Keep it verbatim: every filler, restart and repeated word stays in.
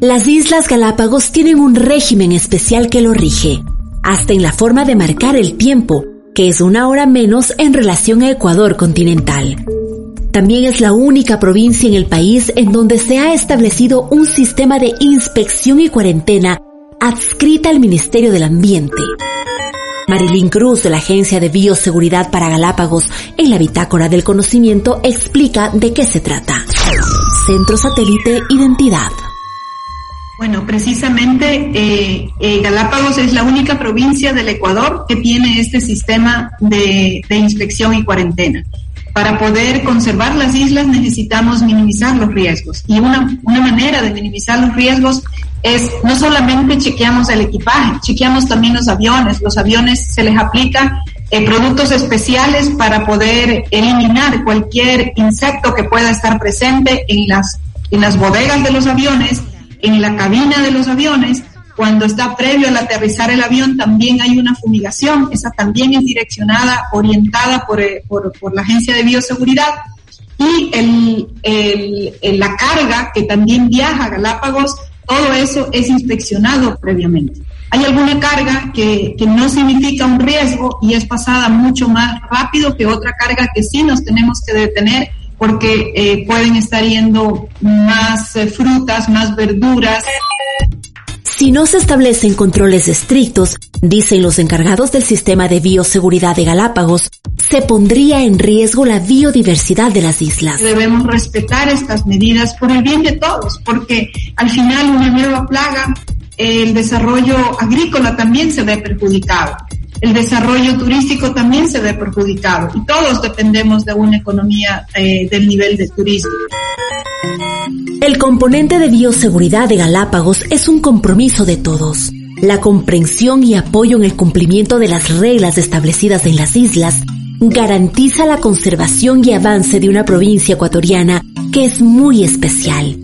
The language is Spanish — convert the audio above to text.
Las Islas Galápagos tienen un régimen especial que lo rige, hasta en la forma de marcar el tiempo, que es una hora menos en relación a Ecuador continental. También es la única provincia en el país en donde se ha establecido un sistema de inspección y cuarentena adscrita al Ministerio del Ambiente. Marilyn Cruz, de la Agencia de Bioseguridad para Galápagos, en la Bitácora del Conocimiento, explica de qué se trata. Centro Satélite Identidad. Bueno, precisamente eh, eh, Galápagos es la única provincia del Ecuador que tiene este sistema de, de inspección y cuarentena. Para poder conservar las islas necesitamos minimizar los riesgos, y una, una manera de minimizar los riesgos es no solamente chequeamos el equipaje, chequeamos también los aviones. Los aviones se les aplica eh, productos especiales para poder eliminar cualquier insecto que pueda estar presente en las, en las bodegas de los aviones, en la cabina de los aviones. Cuando está previo al aterrizar el avión también hay una fumigación, esa también es direccionada, orientada por, por, por la Agencia de Bioseguridad. Y el, el, el, la carga que también viaja a Galápagos, todo eso es inspeccionado previamente. Hay alguna carga que, que no significa un riesgo y es pasada mucho más rápido que otra carga que sí nos tenemos que detener, porque eh, pueden estar yendo más eh, frutas, más verduras. Si no se establecen controles estrictos, dicen los encargados del sistema de bioseguridad de Galápagos, se pondría en riesgo la biodiversidad de las islas. Debemos respetar estas medidas por el bien de todos, porque al final una nueva plaga, el desarrollo agrícola también se ve perjudicado. El desarrollo turístico también se ve perjudicado y todos dependemos de una economía eh, del nivel de turismo. El componente de bioseguridad de Galápagos es un compromiso de todos. La comprensión y apoyo en el cumplimiento de las reglas establecidas en las islas garantiza la conservación y avance de una provincia ecuatoriana que es muy especial.